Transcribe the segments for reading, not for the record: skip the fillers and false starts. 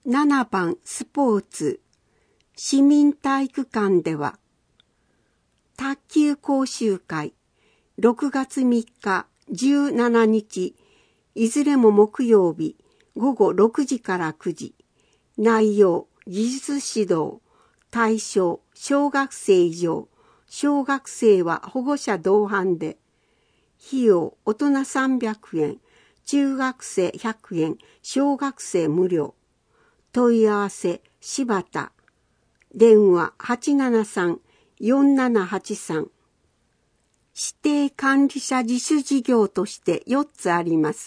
7番スポーツ市民体育館では卓球講習会6月3日17日いずれも木曜日午後6時から9時。内容技術指導。対象小学生以上。小学生は保護者同伴で。費用大人300円。中学生100円。小学生無料。問い合わせ柴田。電話873-4783。指定管理者自主事業として4つあります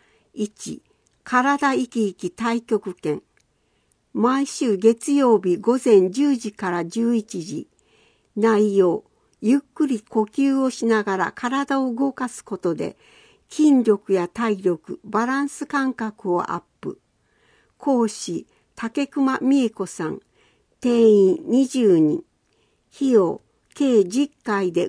。1、体生き生き太極拳。毎週月曜日午前10時から11時。内容、ゆっくり呼吸をしながら体を動かすことで、筋力や体力、バランス感覚をアップ。講師、竹熊美恵子さん。定員20人。費用、計10回で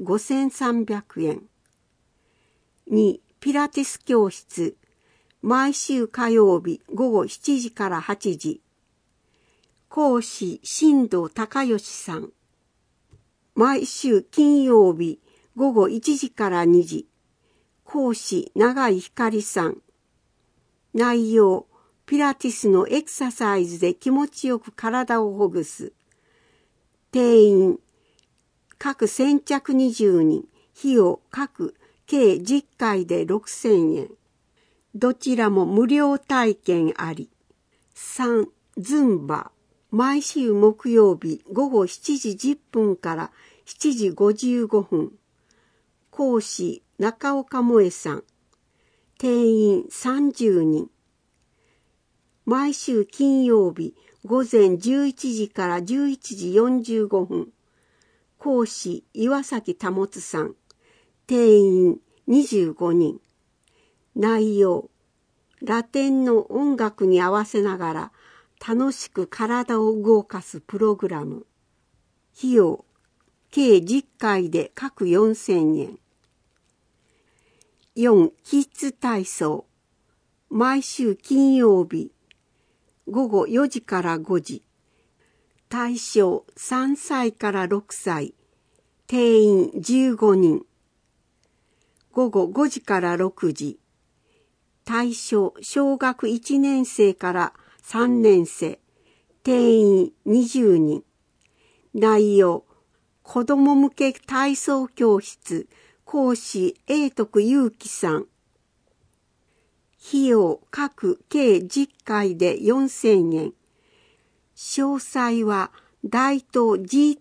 5300円。2、ピラティス教室。毎週火曜日午後7時から8時。講師、新藤隆義さん。毎週金曜日午後1時から2時。講師、永井光さん。内容、ピラティスのエクササイズで気持ちよく体をほぐす。定員、各先着20人。費用、各計10回で6000円。どちらも無料体験あり。3、ズンバ。毎週木曜日午後7時10分から7時55分。講師、中岡萌さん。定員30人。毎週金曜日午前11時から11時45分。講師、岩崎保さん。定員25人。内容、ラテンの音楽に合わせながら楽しく体を動かすプログラム。費用、計10回で各4000円。4、キッズ体操。毎週金曜日、午後4時から5時。対象3歳から6歳。定員15人。午後5時から6時。対象小学1年生から3年生。定員20人。内容、子ども向け体操教室。講師、永徳祐樹さん。費用、各計10回で4000円。詳細は大東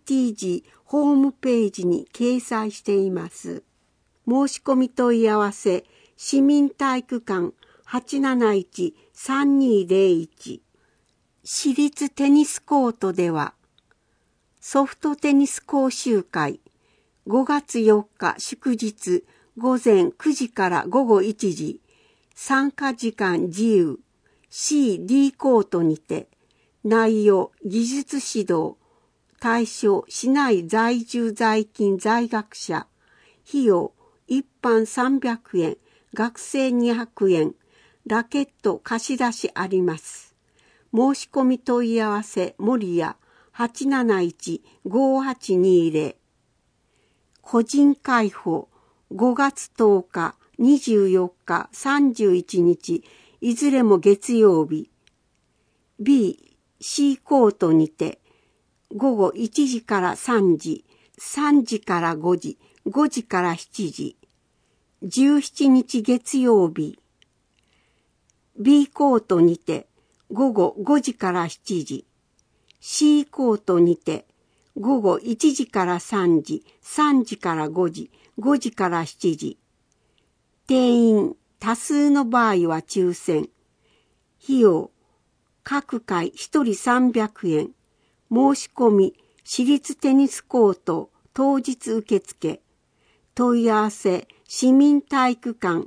GTG ホームページに掲載しています。申し込み問い合わせ、市民体育館871-3201。私立テニスコートでは、ソフトテニス講習会、5月4日祝日午前9時から午後1時、参加時間自由、CD コートにて、内容技術指導、対象市内在住在勤在学者、費用一般300円、学生200円、ラケット貸し出しあります。申し込み問い合わせ、森谷871-5820。個人開放、5月10日、24日、31日、いずれも月曜日。B、C コートにて、午後1時から3時、3時から5時、5時から7時。17日月曜日。B コートにて、午後5時から7時。C コートにて、午後1時から3時、3時から5時、5時から7時。定員多数の場合は抽選。費用、各回1人300円。申し込み、私立テニスコート、当日受付。問い合わせ、市民体育館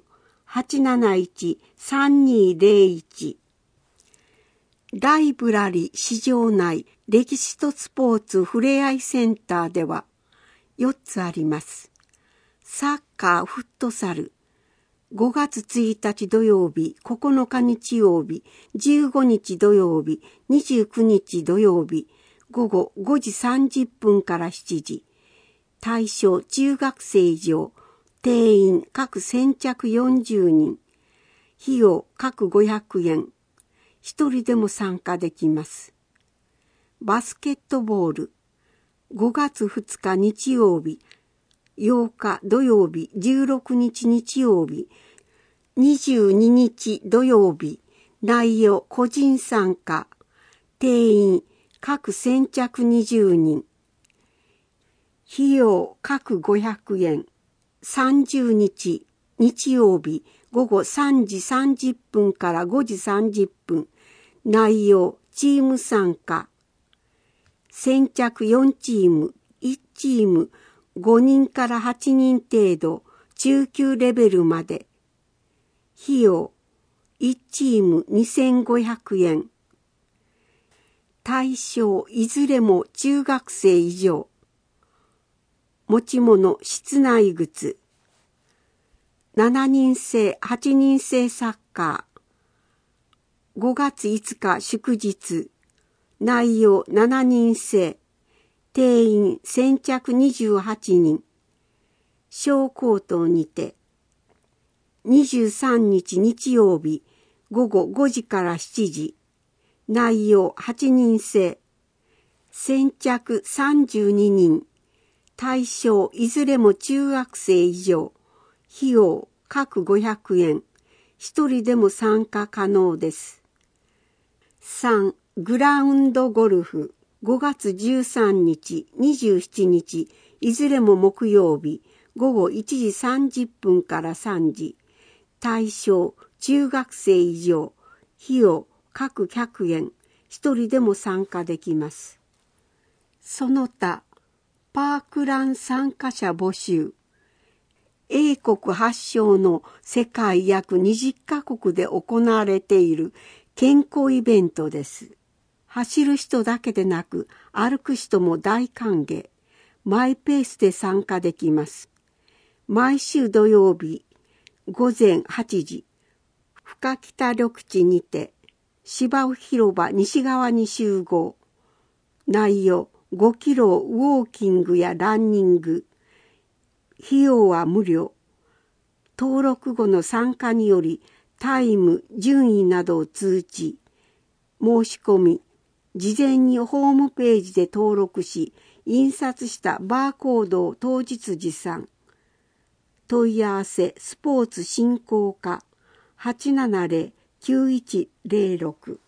871-3201。ライブラリ市場内歴史とスポーツふれあいセンターでは4つあります。サッカー、フットサル、 5月1日土曜日、9日日曜日、15日土曜日、29日土曜日、午後5時30分から7時。対象中学生以上、定員各先着40人。費用各500円。一人でも参加できます。バスケットボール。5月2日日曜日、8日土曜日、16日日曜日、22日土曜日、内容個人参加。定員各先着20人。費用各500円。30日日曜日午後3時30分から5時30分。内容チーム参加。先着4チーム、1チーム5人から8人程度、中級レベルまで。費用1チーム2500円。対象いずれも中学生以上。持ち物室内靴。7人制、8人制サッカー。5月5日祝日。内容7人制。定員先着28人。小コートにて。23日日曜日午後5時から7時。内容8人制。先着32人。対象いずれも中学生以上。費用各500円。一人でも参加可能です。3. グラウンドゴルフ。5月13日、27日、いずれも木曜日、午後1時30分から3時。対象中学生以上。費用各100円。一人でも参加できます。その他、パークラン参加者募集。英国発祥の世界約20カ国で行われている健康イベントです。走る人だけでなく歩く人も大歓迎。マイペースで参加できます。毎週土曜日午前8時、深北緑地にて芝生広場西側に集合。内容5キロウォーキングやランニング。費用は無料。登録後の参加によりタイム、順位などを通知。申し込み、事前にホームページで登録し、印刷したバーコードを当日持参。問い合わせスポーツ振興課 870-9106